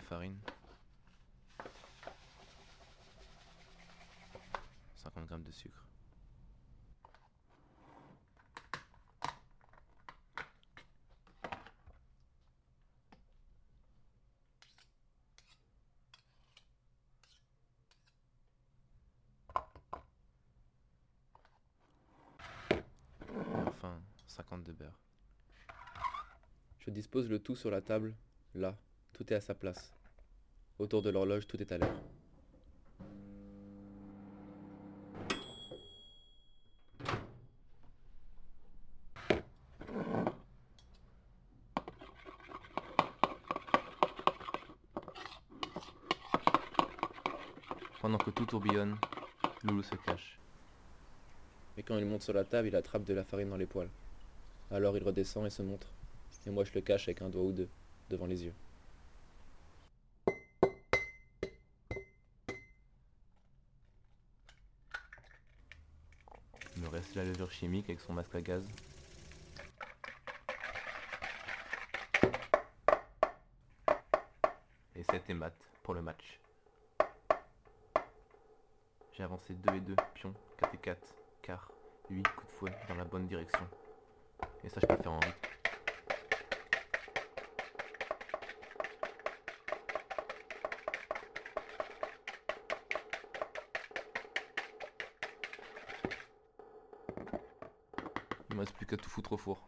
farine, 50 g de sucre. Et enfin, 50 de beurre. Je dispose le tout sur la table, là, tout est à sa place. Autour de l'horloge, tout est à l'heure. Pendant que tout tourbillonne, Loulou se cache. Et quand il monte sur la table, il attrape de la farine dans les poils. Alors il redescend et se montre. Et moi je le cache avec un doigt ou deux, devant les yeux. Il me reste la levure chimique avec son masque à gaz. Et 7 et mat pour le match. J'ai avancé 2 et 2, pion, 4 et 4, quart, 8 coups de fouet dans la bonne direction. Et ça je peux le faire en rythme. Il me reste plus qu'à tout foutre au four.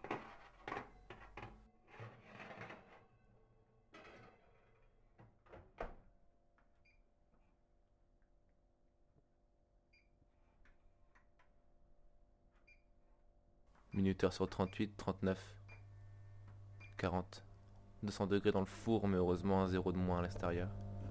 Minuteur sur 38, 39, 40. 200 degrés dans le four, mais heureusement un 0 de moins à l'extérieur.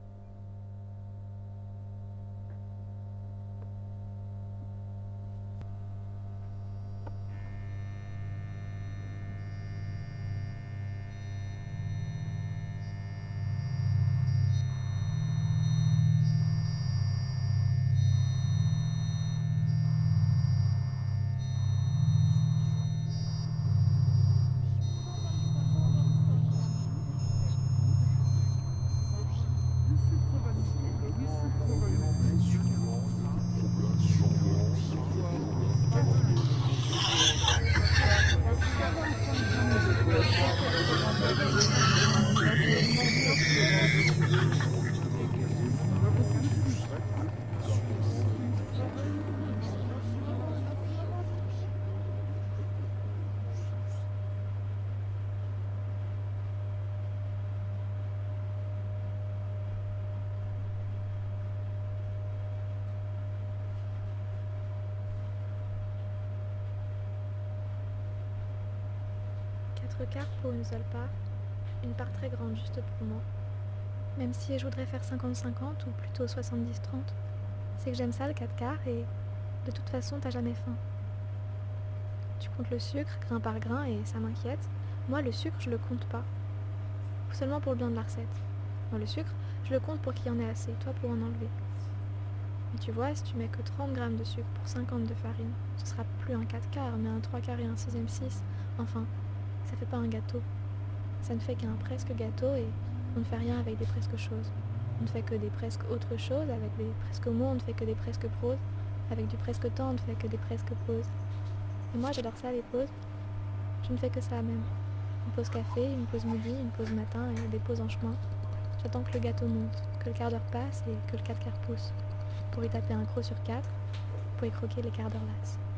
Quatre quarts pour une seule part, une part très grande juste pour moi. Même si je voudrais faire 50-50 ou plutôt 70-30, c'est que j'aime ça le 4 quarts et de toute façon t'as jamais faim. Tu comptes le sucre grain par grain et ça m'inquiète. Moi le sucre je le compte pas. Seulement pour le bien de la recette. Moi le sucre je le compte pour qu'il y en ait assez, toi pour en enlever. Mais tu vois, si tu mets que 30 grammes de sucre pour 50 de farine, ce sera plus un 4 quarts mais un 3 quarts et un 6e 6. Enfin, ça fait pas un gâteau. Ça ne fait qu'un presque gâteau et on ne fait rien avec des presque choses. On ne fait que des presque autres choses, avec des presque mots, on ne fait que des presque proses. Avec du presque temps, on ne fait que des presque pauses. Et moi j'adore ça les pauses. Je ne fais que ça même. Une pause café, une pause midi, une pause matin et des pauses en chemin. J'attends que le gâteau monte, que le quart d'heure passe et que le 4 quarts pousse. Pour y taper un croc sur 4, pour y croquer les quarts d'heure lasses.